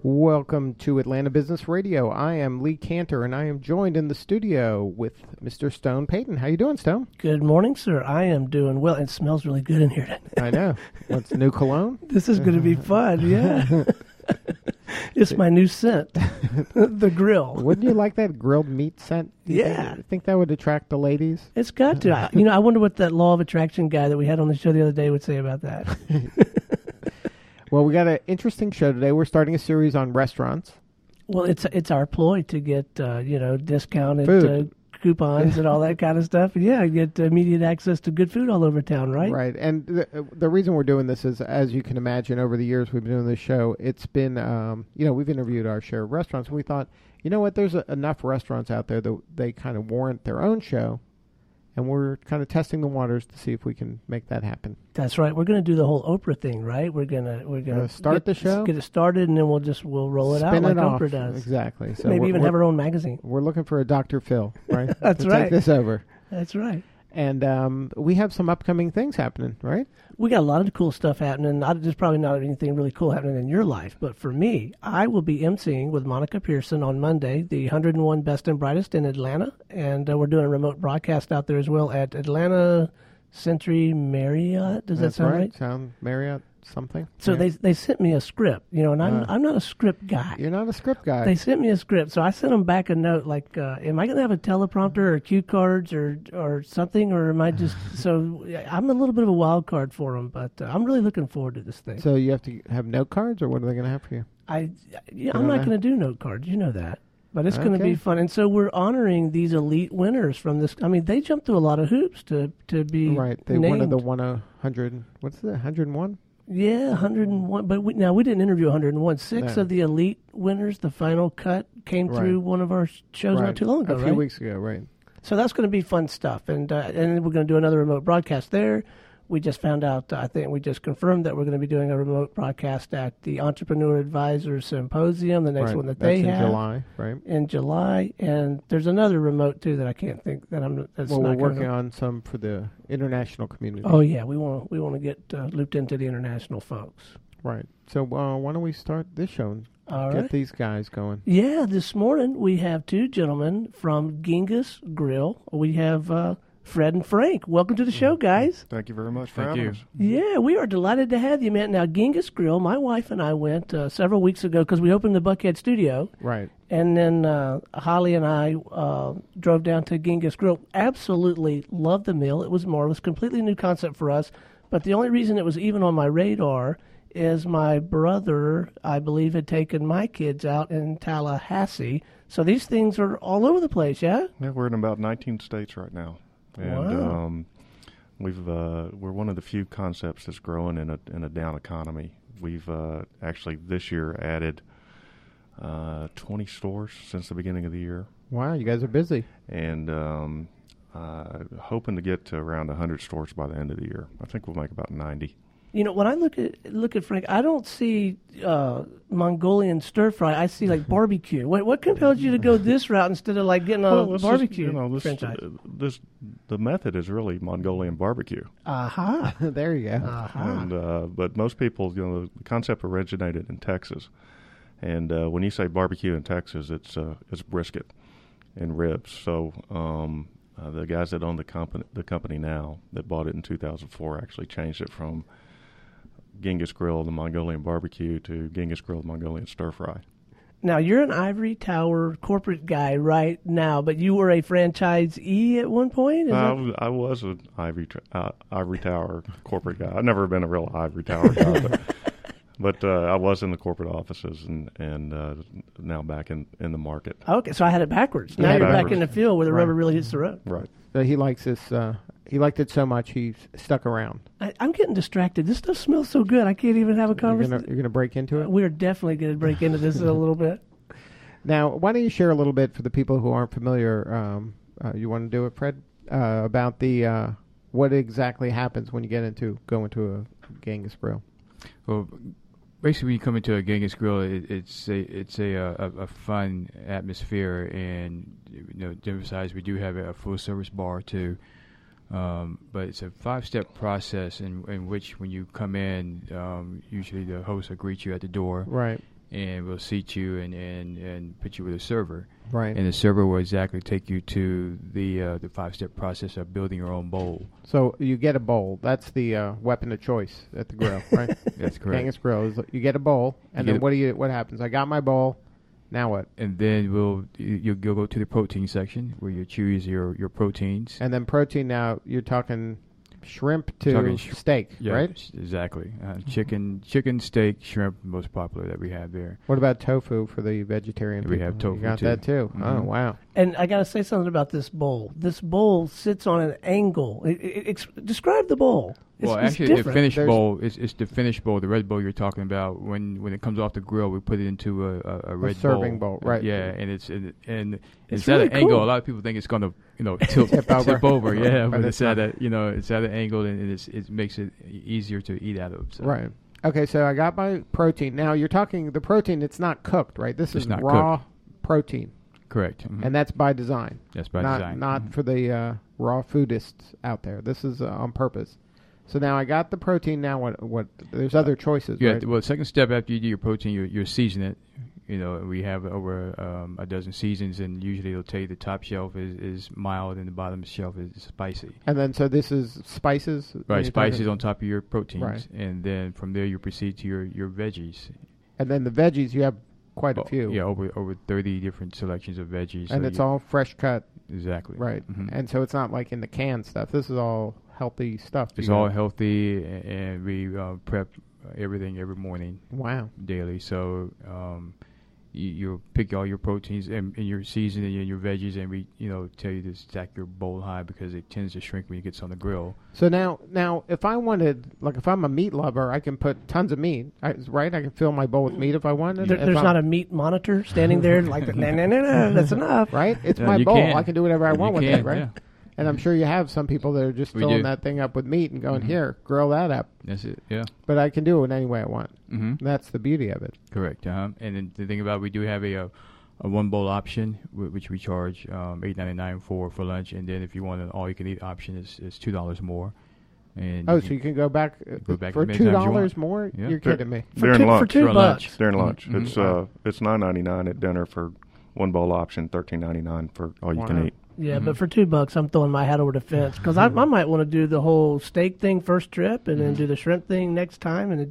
Welcome to Atlanta Business Radio. I am Lee Cantor, and I am joined in the studio with Mr. Stone Payton. How you doing, Stone? Good morning, sir. I am doing well. It smells really good in here. I know. What's new cologne? This is going to be fun, yeah. It's my new scent, the grill. Wouldn't you like that grilled meat scent? Yeah. You think that would attract the ladies? It's got to. I wonder what that law of attraction guy that we had on the show the other day would say about that. Well, we got an interesting show today. We're starting a series on restaurants. Well, it's our ploy to get discounted Food. Coupons and all that kind of stuff. Yeah, get immediate access to good food all over town, right? Right. And the reason we're doing this is, as you can imagine, over the years we've been doing this show, it's been, we've interviewed our share of restaurants, and we thought, you know what, there's enough restaurants out there that they kind of warrant their own show, and we're kind of testing the waters to see if we can make that happen. That's right. We're going to do the whole Oprah thing, right? We're gonna start the show, get it started, and then we'll roll it out like Oprah does. Exactly. So maybe even have our own magazine. We're looking for a Dr. Phil, right? That's to right. Take this over. That's right. And we have some upcoming things happening, right? We got a lot of cool stuff happening. There's probably not anything really cool happening in your life, but for me, I will be emceeing with Monica Pearson on Monday, the 101 Best and Brightest in Atlanta, and we're doing a remote broadcast out there as well at Atlanta Century Marriott. Does that sound right? Sound Marriott something. So yeah. they sent me a script, and I'm not a script guy. You're not a script guy. They sent me a script, so I sent them back a note like, am I going to have a teleprompter or cue cards or something, or am I just so I'm a little bit of a wild card for them, but I'm really looking forward to this thing. So you have to have note cards, or what are they going to have for you? I'm not going to do note cards, you know that. But it's going to be fun. And so we're honoring these elite winners from this. I mean, they jumped through a lot of hoops to be right. They named. wanted the 100. What's the 101? Yeah, 101. But we didn't interview 101. Six of the elite winners, the final cut, came through one of our shows not too long ago, a few weeks ago, right. So that's going to be fun stuff. And we're going to do another remote broadcast there. We just found out, I think we just confirmed that we're going to be doing a remote broadcast at the Entrepreneur Advisors Symposium, the next one that they have. in July, right? In July. And there's another remote, too, that I can't think that we're working on some for the international community. Oh, yeah. We want to get looped into the international folks. Right. So why don't we start this show and get these guys going? Yeah, this morning we have two gentlemen from Genghis Grill. We have Fred and Frank. Welcome to the show, guys. Thank you very much for having us. Yeah, we are delighted to have you, man. Now, Genghis Grill, my wife and I went several weeks ago because we opened the Buckhead studio. Right. And then Holly and I drove down to Genghis Grill. Absolutely loved the meal. It was marvelous. Completely new concept for us. But the only reason it was even on my radar is my brother, I believe, had taken my kids out in Tallahassee. So these things are all over the place, yeah? Yeah, we're in about 19 states right now. And we're one of the few concepts that's growing in a down economy. We've actually this year added 20 stores since the beginning of the year. Wow, you guys are busy. And hoping to get to around 100 stores by the end of the year. I think we'll make about 90. When I look at Frank, I don't see Mongolian stir fry. I see like barbecue. What compelled you to go this route instead of like getting a barbecue franchise? The method is really Mongolian barbecue. Aha! There you go. And but most people, the concept originated in Texas, and when you say barbecue in Texas, it's brisket and ribs. So the guys that own the company now that bought it in 2004 actually changed it from Genghis Grill, the Mongolian barbecue, to Genghis Grill, the Mongolian stir fry. Now, you're an Ivory Tower corporate guy right now, but you were a franchisee at one point? I was an Ivory Tower corporate guy. I've never been a real Ivory Tower guy, but I was in the corporate offices and now back in the market. Okay, so I had it backwards. Now you're back in the field where the rubber really hits the road. Right. So he likes this. He liked it so much he's stuck around. I'm getting distracted. This stuff smells so good. I can't even have a conversation. You're gonna break into it? We're definitely going to break into this a little bit. Now, why don't you share a little bit for the people who aren't familiar? You want to do it, Fred? About the what exactly happens when you go into a Genghis Grill? Well, basically, when you come into a Genghis Grill, it's a fun atmosphere, and to emphasize, we do have a full service bar too. But it's a 5-step process in which when you come in, usually the host will greet you at the door. Right. and we'll seat you and put you with a server. Right. And the server will exactly take you to the 5-step process of building your own bowl. So you get a bowl. That's the weapon of choice at the grill, right? That's correct. Genghis Grill is you get a bowl, and then what happens? I got my bowl. Now what? And then you'll go to the protein section where you choose your proteins. And then protein. Now you're talking shrimp to steak, yeah, right? Exactly. Chicken, steak, shrimp, most popular that we have there. What about tofu for the vegetarian? We people? have tofu You got too. that too. Mm-hmm. Oh wow! And I got to say something about this bowl. This bowl sits on an angle. Describe the bowl. Well, It's actually, the different. finished bowl is the finished bowl. The red bowl you're talking about. When it comes off the grill, we put it into a red serving bowl, right? Yeah, and it's It's at really an angle. cool. A lot of people think it's going to tilt Tip over. Yeah, But but it's it's at it's at an angle, and it makes it easier to eat out of. So. Right. Okay, so I got my protein. Now you're talking the protein. It's not cooked, right? This is not raw protein, Correct. Mm-hmm. and that's by design. That's by not design. Not Mhm. for the raw foodists out there. This is on purpose. So now I got the protein. Now what? There's other choices, Yeah. right? Well, the second step after you do your protein, you season it. We have over a dozen seasons, and usually it'll tell you the top shelf is mild and the bottom shelf is spicy. And then so this is spices, when Right, you're spices talking- on top of your proteins, Right. and then from there you proceed to your veggies. And then the veggies, you have quite a few. Yeah, over 30 different selections of veggies. And it's all fresh cut, exactly right? Mhm. And so it's not like in the canned stuff. This is all healthy stuff. It's you all know? healthy, and we prep everything every morning Wow. daily. So you pick all your proteins and your seasoning and your veggies, and we tell you to stack your bowl high because it tends to shrink when it gets on the grill. So now, if I wanted, like, if I'm a meat lover, I can put tons of meat, right? I can fill my bowl with meat if I wanted. There's not a meat monitor standing there like, no, that's enough. right. It's Yeah, my you bowl. can. I can do whatever I You want with can, it, right? yeah. And I'm sure you have some people that are just We filling do. that thing up with meat and going, Mhm. here, grill that up. That's it. Yeah. But I can do it any way I want. Mm-hmm. That's the beauty of it. Correct. And then the thing about it, we do have a one bowl option, which we charge $8.99 for lunch, and then if you want an all you can eat option, it's $2 more. And Oh, so you can go back, go back for as many times you $2 want. more? Yeah. You're kidding me. During For lunch. $2. During lunch. During lunch. Mhm. It's $9.99 at dinner for one bowl option, $13.99 for all you Wow. can eat. Yeah, Mhm. but for $2, I'm throwing my hat over the fence because I might want to do the whole steak thing first trip and then do the shrimp thing next time. And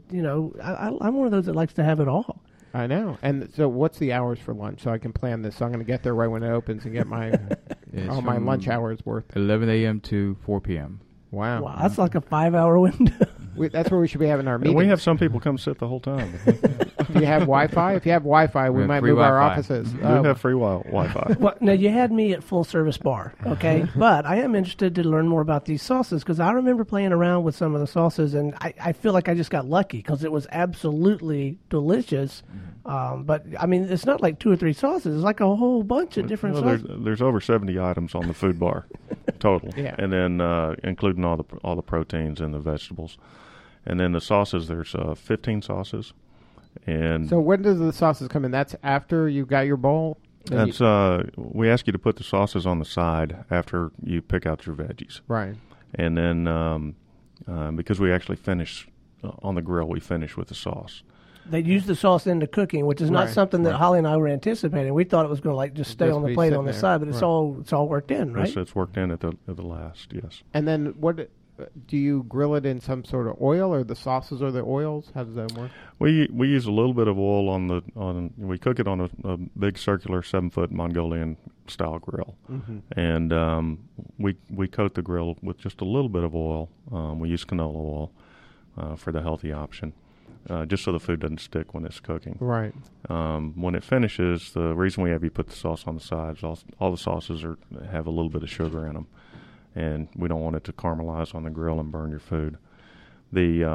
I'm one of those that likes to have it all. I know. And so what's the hours for lunch so I can plan this? So I'm going to get there right when it opens and get my It's all my from lunch hours worth. 11 a.m. to 4 p.m. Wow. Wow, that's like a 5-hour window. That's where we should be having our And meetings. we have some people come sit the whole time. Do you have Wi-Fi? If you have Wi-Fi, we have might free move our Wi-Fi. offices. We have free Wi-Fi. Well, now you had me at full service bar, okay? But I am interested to learn more about these sauces because I remember playing around with some of the sauces, and I feel like I just got lucky because it was absolutely delicious. But I mean, it's not like 2 or 3 sauces; it's like a whole bunch of different Well, sauces. there's over 70 items on the food bar total, Yeah. and then including all the proteins and the vegetables, and then the sauces. There's 15 sauces, and So when does the sauces come in? That's after you got your bowl? Then that's we ask you to put the sauces on the side after you pick out your veggies, right. and then because we actually finish on the grill, we finish with the sauce. They use the sauce into cooking, which is not Right, something that right. Holly and I were anticipating. We thought it was going to like just stay Just on the be plate sitting on the there. side, but it's Right. all worked in, right? It's worked in at the last, yes. And then what do you grill it in some sort of oil, or the sauces or the oils? How does that work? We use a little bit of oil on we cook it on a big circular 7-foot Mongolian style grill, and we coat the grill with just a little bit of oil. We use canola oil for the healthy option, just so the food doesn't stick when it's cooking. Right. When it finishes, the reason we have you put the sauce on the sides, all the sauces have a little bit of sugar in them, and we don't want it to caramelize on the grill and burn your food. The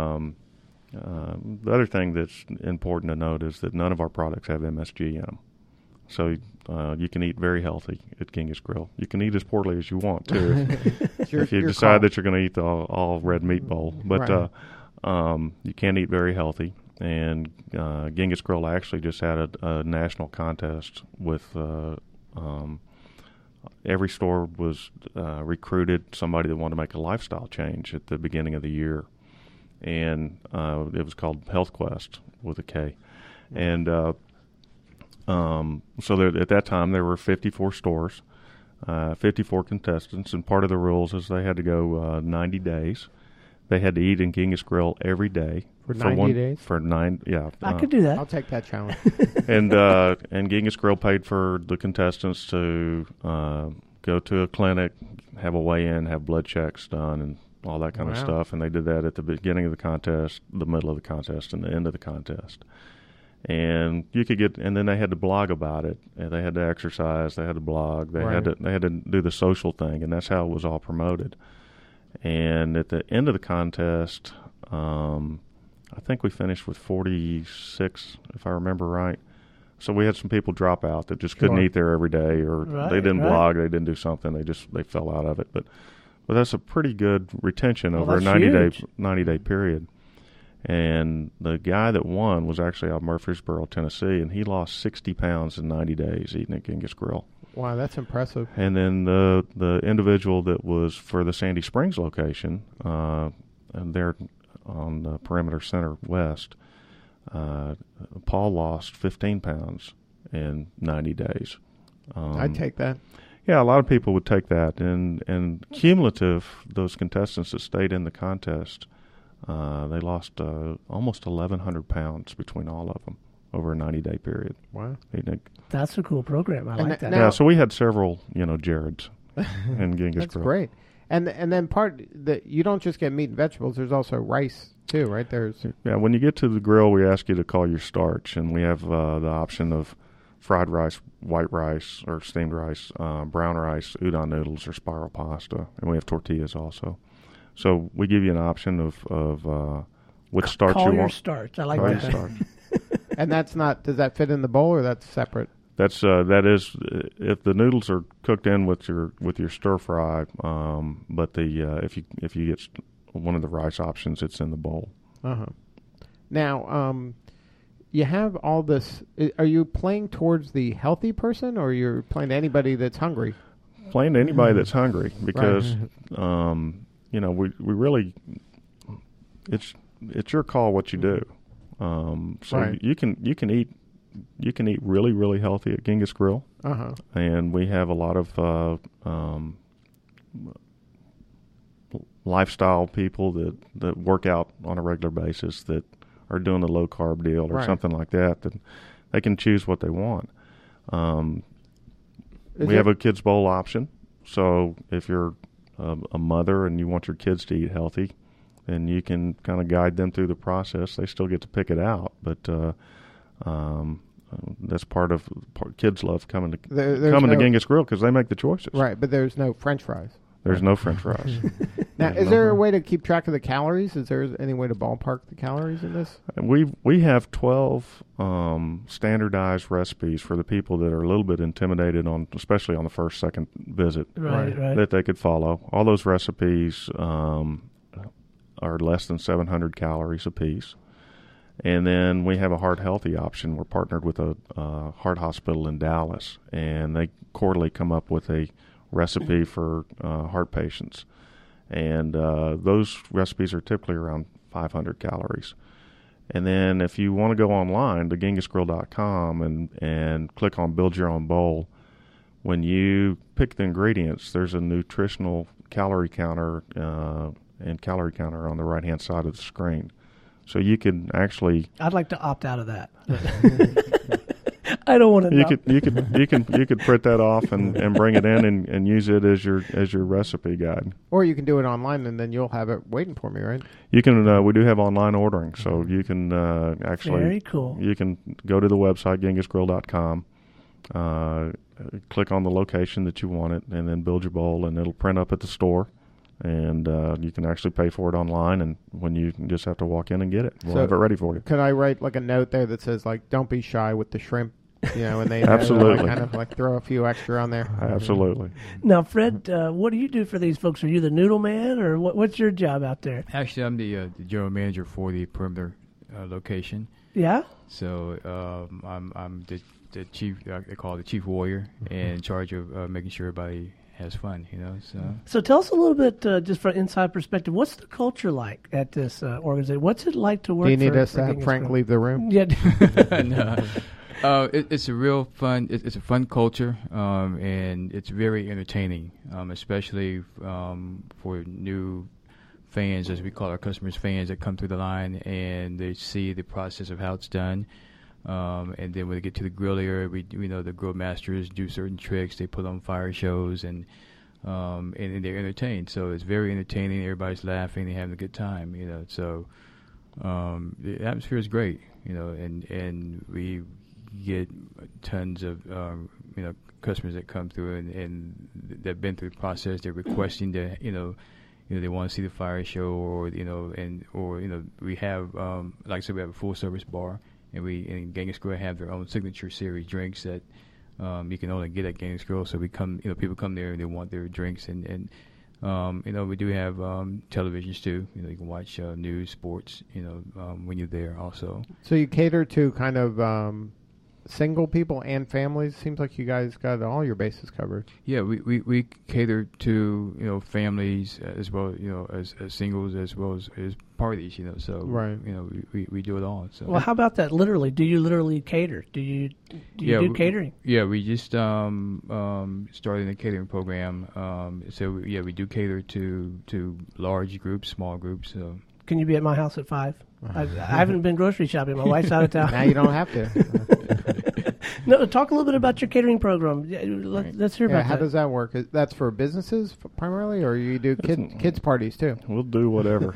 other thing that's important to note is that none of our products have MSG in them. So you can eat very healthy at Genghis Grill. You can eat as poorly as you want, too, if you decide that you're going to eat the all red meat bowl. But Right. you can eat very healthy. And Genghis Grill actually just had a national contest with every store was recruited somebody that wanted to make a lifestyle change at the beginning of the year. And it was called Health Quest with a K. And so at that time there were 54 stores, 54 contestants, and part of the rules is they had to go 90 days. They had to eat in Genghis Grill every day. For 90 days? For 9, yeah. I could do that. I'll take that challenge. And Genghis Grill paid for the contestants to go to a clinic, have a weigh-in, have blood checks done, and all that kind of stuff. And they did that at the beginning of the contest, the middle of the contest, and the end of the contest. And you could get, and then they had to blog about it. And they had to exercise. They had to blog. They had to do the social thing, and that's how it was all promoted. And at the end of the contest, I think we finished with 46, if I remember right. So we had some people drop out that just couldn't eat there every day, or they didn't blog, they didn't do something, they fell out of it. But that's a pretty good retention over a 90-day period. And the guy that won was actually out of Murfreesboro, Tennessee, and he lost 60 pounds in 90 days eating at Genghis Grill. Wow, that's impressive. And then the individual that was for the Sandy Springs location, and they're on the Perimeter Center West, Paul lost 15 pounds in 90 days. I'd take that. Yeah, a lot of people would take that. And cumulative, those contestants that stayed in the contest, they lost almost 1,100 pounds between all of them over a 90-day period. Wow. That's a cool program. I like that. Yeah, so we had several, Jareds in Genghis That's Grill. great. And then part that you don't just get meat and vegetables. There's also rice too, right? When you get to the grill, we ask you to call your starch, and we have the option of fried rice, white rice, or steamed rice, brown rice, udon noodles, or spiral pasta, and we have tortillas also. So we give you an option of which starch you want. Call your starch. I like that. Starch. And that's not. Does that fit in the bowl, or that's separate? That is if the noodles are cooked in with your stir fry, but if you get one of the rice options, it's in the bowl. Now, you have all this. Are you playing towards the healthy person, or you're playing to anybody that's hungry? Playing to anybody that's hungry, because we really it's your call what you do. You can eat really, really healthy at Genghis Grill. And we have a lot of lifestyle people that work out on a regular basis that are doing the low carb deal or something like that. That they can choose what they want. We have a kids bowl option. So if you're a mother and you want your kids to eat healthy, then you can kind of guide them through the process. They still get to pick it out, but that's part of kids love coming to Genghis Grill because they make the choices. Right, but there's no French fries. There's no French fries. Now, is there a way to keep track of the calories? Is there any way to ballpark the calories in this? We have 12 standardized recipes for the people that are a little bit intimidated especially on the first, second visit, that they could follow. All those recipes are less than 700 calories apiece. And then we have a heart healthy option. We're partnered with a heart hospital in Dallas, and they quarterly come up with a recipe for heart patients. And those recipes are typically around 500 calories. And then if you want to go online to genghisgrill.com and click on Build Your Own Bowl, when you pick the ingredients, there's a nutritional calorie counter and calorie counter on the right-hand side of the screen. So you can actually... I'd like to opt out of that. I don't want to know. You could print that off and bring it in and use it as your recipe guide. Or you can do it online and then you'll have it waiting for me, right? You can. We do have online ordering, so you can actually. Very cool. You can go to the website genghisgrill.com, click on the location that you want it, and then build your bowl, and it'll print up at the store. And you can actually pay for it online, and when you just have to walk in and get it. We'll have it ready for you. Could I write like a note there that says like, "Don't be shy with the shrimp," and they absolutely kind of like throw a few extra on there. Absolutely. Now, Fred, what do you do for these folks? Are you the noodle man, or what's your job out there? Actually, I'm the general manager for the Perimeter location. Yeah. So I'm the chief. They call it the chief warrior, in charge of making sure everybody has fun. So tell us a little bit, just from inside perspective, what's the culture like at this organization? What's it like to work? Do you need us for to have Genghis Frank Grill? leave the room? Yeah. No. It's a real fun. It's a fun culture, and it's very entertaining, especially for new fans, as we call our customers, fans that come through the line and they see the process of how it's done. And then when they get to the grill area, we know the grill masters do certain tricks. They put on fire shows and they're entertained. So it's very entertaining. Everybody's laughing. They're having a good time. So the atmosphere is great. And we get tons of customers that come through and they've been through the process. They're requesting to they want to see the fire show, or we have like I said, we have a full service bar, and in Genghis Grill have their own signature series drinks that you can only get at Genghis Grill. So people come there and they want their drinks, and we do have televisions too. You can watch news, sports, when you're there also. So you cater to kind of single people and families. Seems like you guys got all your bases covered. Yeah, we cater to families as well, as singles as well as parties. So right. We do it all. So Well, how about that? Literally, do you literally cater? Do you do catering? Yeah, we just started a catering program. We do cater to large groups, small groups. So. Can you be at my house at 5? I haven't been grocery shopping. My wife's out of town. Now you don't have to. No, talk a little bit about your catering program. Let's hear about how that. does that work? That's for businesses primarily, or you do kids parties too? We'll do whatever.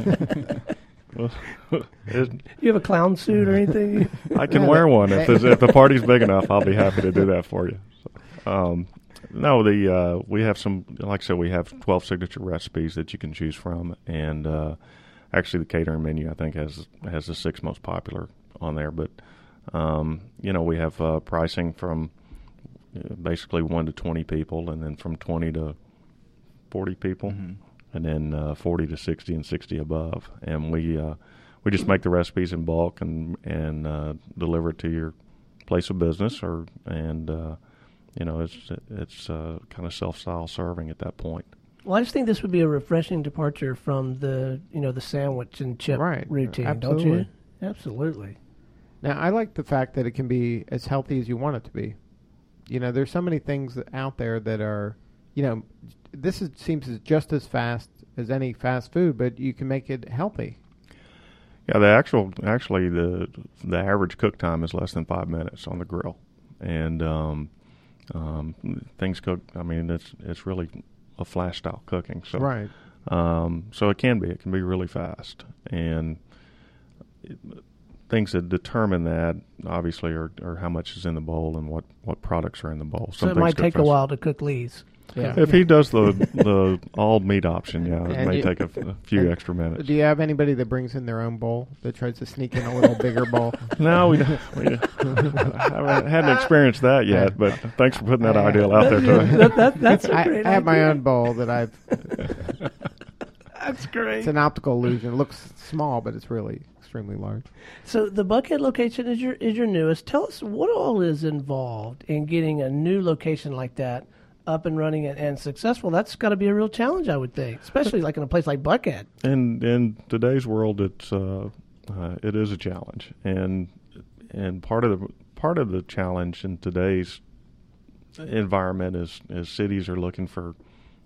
You have a clown suit or anything? I can wear one if the party's big enough. I'll be happy to do that for you. So, we have some. Like I said, we have 12 signature recipes that you can choose from, and actually the catering menu I think has the 6 most popular on there. But we have pricing from basically 1 to 20 people, and then from 20 to 40 people, and then 40 to 60 and 60 above. And we just make the recipes in bulk and deliver it to your place of business, it's kind of self-style serving at that point. Well, I just think this would be a refreshing departure from the sandwich and chip routine, Absolutely. don't you? Absolutely. Now, I like the fact that it can be as healthy as you want it to be. There's so many things out there that are, seems just as fast as any fast food, but you can make it healthy. Yeah, the average cook time is less than 5 minutes on the grill, and things cook. I mean, it's really a flash style cooking. So right. So it can be really fast, and things that determine that obviously are how much is in the bowl and what products are in the bowl. So it might take a while to cook Lee's. Yeah. If he does the all meat option, it may take a few extra minutes. Do you have anybody that brings in their own bowl that tries to sneak in a little bigger bowl? No, we don't. I hadn't experienced that yet, but thanks for putting that idea out there too. That's a great I have my idea. own bowl that I've. That's great. It's an optical illusion. It looks small, but it's really extremely large. So the Buckhead location is your newest. Tell us what all is involved in getting a new location like that up and running and successful. That's got to be a real challenge, I would think, especially like in a place like Buckhead. In today's world, it is a challenge, and part of the challenge in today's environment is cities are looking for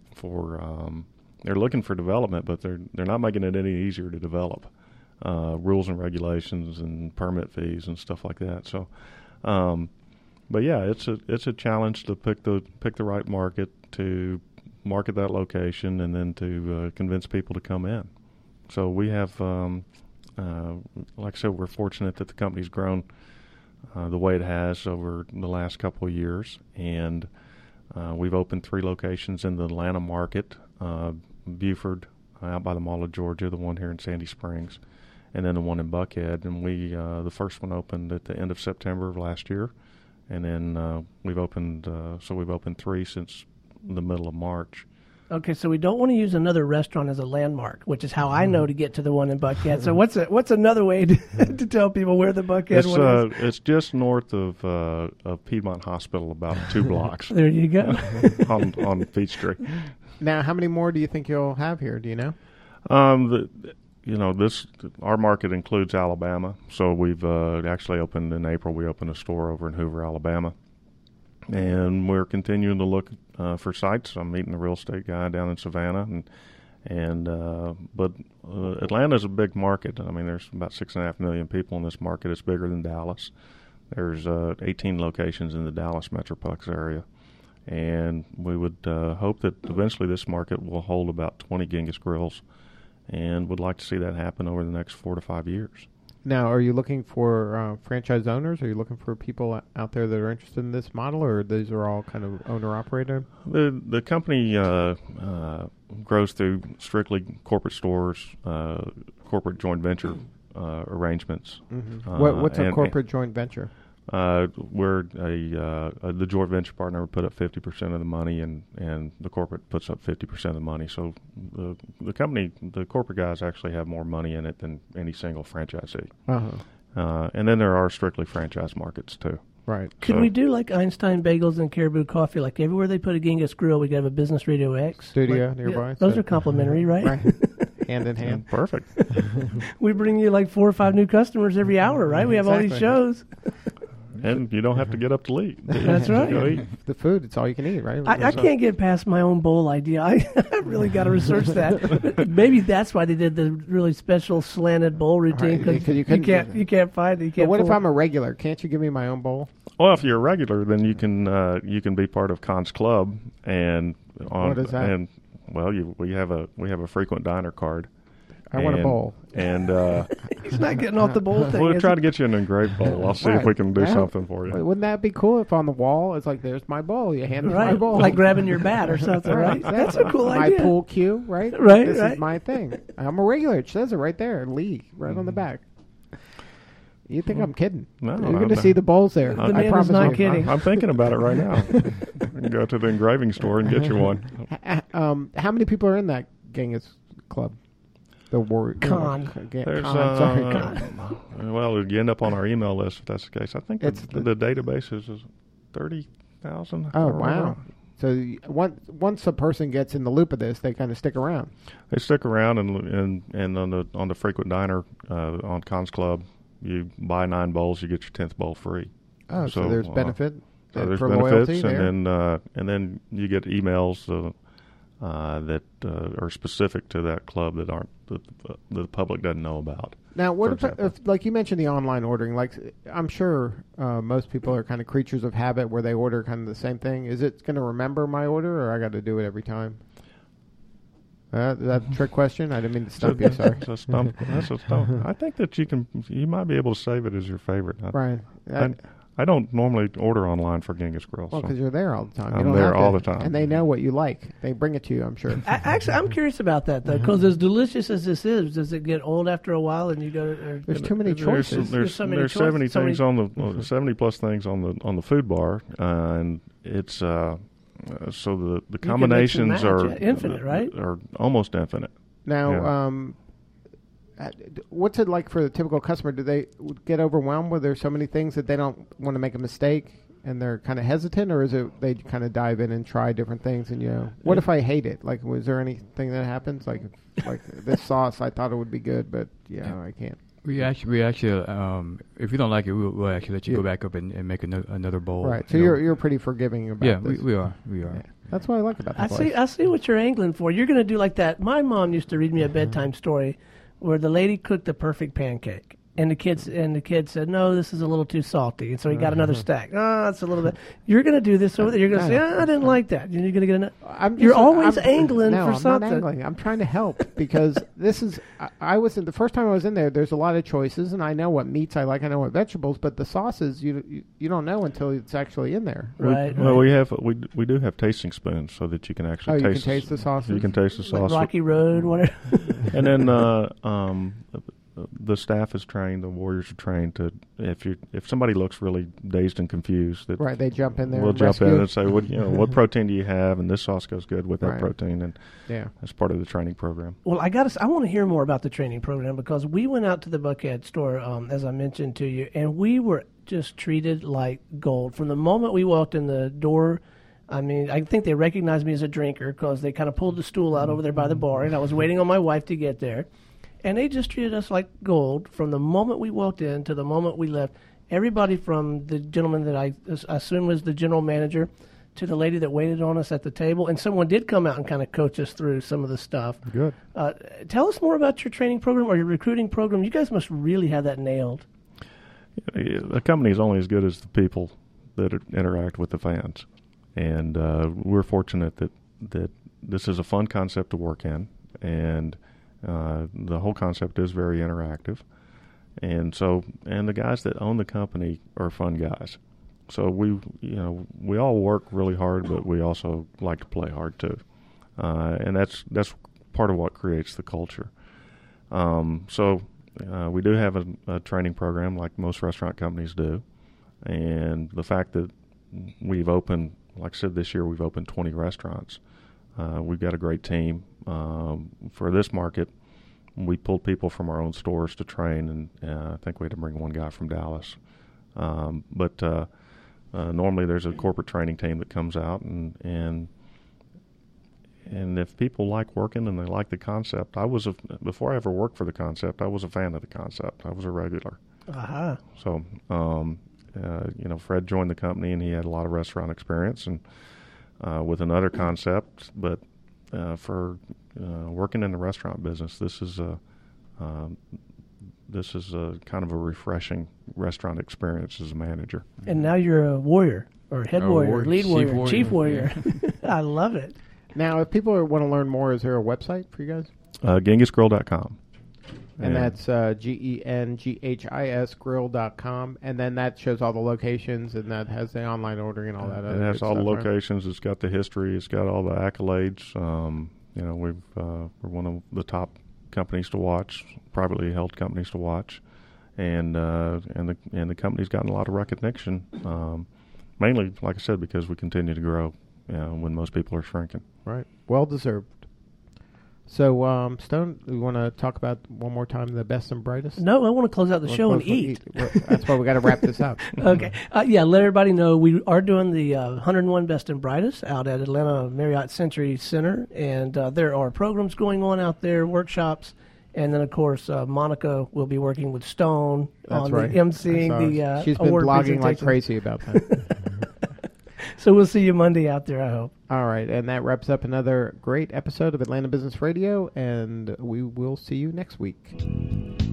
they're looking for development, but they're not making it any easier to develop. Rules and regulations and permit fees and stuff like that. So. But yeah, it's a challenge to pick the right market, to market that location, and then to convince people to come in. So we have, like I said, we're fortunate that the company's grown the way it has over the last couple of years, and we've opened 3 locations in the Atlanta market, Buford, out by the Mall of Georgia, the one here in Sandy Springs, and then the one in Buckhead. And we the first one opened at the end of September of last year. And then we've opened 3 since the middle of March. Okay, so we don't want to use another restaurant as a landmark, which is how I know to get to the one in Buckhead. So what's another way to tell people where the Buckhead one is? It's just north of Piedmont Hospital, about 2 blocks. There you go. on Peachtree. Now, how many more do you think you'll have here? Do you know? Our market includes Alabama, so we've actually opened in April. We opened a store over in Hoover, Alabama, and we're continuing to look for sites. I'm meeting a real estate guy down in Savannah, but Atlanta's a big market. I mean, there's about 6.5 million people in this market. It's bigger than Dallas. There's 18 locations in the Dallas Metroplex area. And we would hope that eventually this market will hold about 20 Genghis Grills, and would like to see that happen over the next 4 to 5 years. Now, are you looking for franchise owners? Are you looking for people out there that are interested in this model, or these are all kind of owner-operated? The company grows through strictly corporate stores, corporate joint venture arrangements. Mm-hmm. What's a corporate joint venture? We're the joint venture partner would put up 50% of the money, and the corporate puts up 50% of the money. So the company, the corporate guys actually have more money in it than any single franchisee. Uh-huh. And then there are strictly franchise markets too. Right. Could we do like Einstein Bagels and Caribou Coffee? Like everywhere they put a Genghis Grill, we could have a Business Radio X studio nearby. Yeah, those are complimentary, right? Right. Hand in hand. Perfect. We bring you like 4 or 5 new customers every hour, right? We have all these shows. And you don't have to get up to eat. That's right. Go eat. The food, it's all you can eat, right? I can't get past my own bowl idea. I really got to research that. Maybe that's why they did the really special slanted bowl routine, Right, because you can't find it. You can't. But what if I'm a regular? Can't you give me my own bowl? Well, if you're a regular, then you can be part of Con's Club, and what is that? And well, we have a frequent diner card. I want a bowl. And he's not getting off the bowl thing. we'll try to get you an engraved bowl. I'll see if we can do something for you. Wouldn't that be cool if on the wall it's like, there's my bowl, you hand me my bowl. Like grabbing your bat or something, right? Exactly. That's a cool idea. My pool cue, right? Right, This right. is my thing. I'm a regular. It says it right there, Lee, right on the back. You think I'm kidding? No, you're going to see the bowls there. The I man is promise not you. kidding. I'm thinking about it right now. I can go to the engraving store and get you one. How many people are in that Genghis Club? The Con. There's, Con. Well, you end up on our email list if that's the case. I think It's the database is 30,000. Oh, wow. So once a person gets in the loop of this, they kind of stick around. They stick around, and on the frequent diner on Con's Club, you buy 9 bowls, you get your 10th bowl free. Oh, so there's benefit. So there's for benefits, loyalty there. and then you get emails that are specific to that club that aren't the public doesn't know about. Now, what if, like you mentioned, the online ordering? Like, I'm sure most people are kind of creatures of habit, where they order kind of the same thing. Is it going to remember my order, or I got to do it every time? Is that a trick question? I didn't mean to stump you. Sorry. That's a stump. I think that you might be able to save it as your favorite. Right. I don't normally order online for Genghis Grill. Well, because you're there all the time. I'm there all the time. And they know what you like. They bring it to you, I'm sure. Actually, I'm curious about that, though, because as delicious as this is, does it get old after a while and you go... There's too many choices. There's so many there's choices, 70 things on the 70 plus things on the food bar, and it's so the combinations are infinite, right? Are almost infinite. Now, what's it like for the typical customer? Do they get overwhelmed with there's so many things that they don't want to make a mistake and they're kind of hesitant, or is it they kind of dive in and try different things? And what if I hate it? Like, was there anything that happens? Like this sauce, I thought it would be good, but I can't. We actually, if you don't like it, we'll actually let you go back up and make another bowl. Right. So you're pretty forgiving about this. Yeah, we are. Yeah. That's what I like about the place. I see what you're angling for. You're going to do like that. My mom used to read me a bedtime story where the lady cooked the perfect pancake. And the kid said, no, this is a little too salty. And so he got another stack. Oh, that's a little bit. You're going to do this over there. You're going to say, I didn't like that. You're going to get another. You're always angling for something. I'm not angling. I'm trying to help because this is, I was in, the first time I was in there's a lot of choices, and I know what meats I like. I know what vegetables, but the sauces, you don't know until it's actually in there. Right. We do have tasting spoons so that you can actually taste the sauces? You can taste the sauce. Like Rocky Road, whatever. And then the staff is trained, the warriors are trained to, if somebody looks really dazed and confused, that right, they jump in there. we'll and jump rescue. in and say, what protein do you have? And this sauce goes good with that Right. protein, and Yeah. that's part of the training program. Well, I want to hear more about the training program because we went out to the Buckhead store, as I mentioned to you, and we were just treated like gold from the moment we walked in the door. I mean, I think they recognized me as a drinker because they kind of pulled the stool out over there by the bar, and I was waiting on my wife to get there. And they just treated us like gold from the moment we walked in to the moment we left. Everybody from the gentleman that I assume was the general manager to the lady that waited on us at the table. And someone did come out and kind of coach us through some of the stuff. Good. Tell us more about your training program or your recruiting program. You guys must really have that nailed. The company is only as good as the people that interact with the fans. And we're fortunate that this is a fun concept to work in. And the whole concept is very interactive, and the guys that own the company are fun guys. So we all work really hard, but we also like to play hard too, and that's part of what creates the culture. We do have a training program like most restaurant companies do, and the fact that we've opened, like I said, this year we've opened 20 restaurants. We've got a great team. For this market, we pulled people from our own stores to train, and I think we had to bring one guy from Dallas. But normally there's a corporate training team that comes out, and if people like working and they like the concept, before I ever worked for the concept, I was a fan of the concept. I was a regular. Uh-huh. So, Fred joined the company, and he had a lot of restaurant experience, and with another concept, but for working in the restaurant business, this is a kind of a refreshing restaurant experience as a manager. And now you're a warrior or head warrior, lead warrior, chief warrior. Yeah. I love it. Now, if people want to learn more, is there a website for you guys? GenghisGrill.com. And that's GENGHIS grill.com. And then that shows all the locations, and that has the online ordering and all that. It has all the locations. Right? It's got the history. It's got all the accolades. We're one of the top companies to watch, privately held companies to watch, and the company's gotten a lot of recognition. Mainly, like I said, because we continue to grow when most people are shrinking. Right. Well deserved. So, Stone, we want to talk about one more time the best and brightest? No, I want to close out the show and eat. That's why we got to wrap this up. Okay. Let everybody know we are doing the 101 Best and Brightest out at Atlanta Marriott Century Center, and there are programs going on out there, workshops, and then, of course, Monica will be working with Stone on the emceeing the she's been award blogging like presentation. crazy about that. So we'll see you Monday out there, I hope. All right, and that wraps up another great episode of Atlanta Business Radio, and we will see you next week.